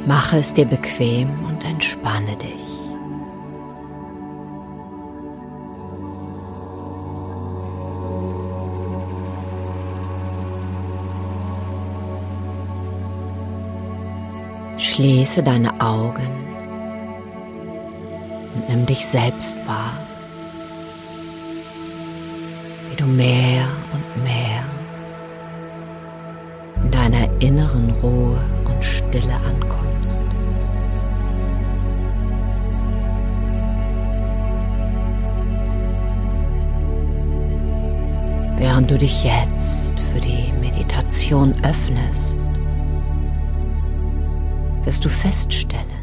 Mache es dir bequem und entspanne dich. Schließe deine Augen und nimm dich selbst wahr, wie du mehr und mehr in deiner inneren Ruhe und Stille ankommst. Während du dich jetzt für die Meditation öffnest, wirst du feststellen,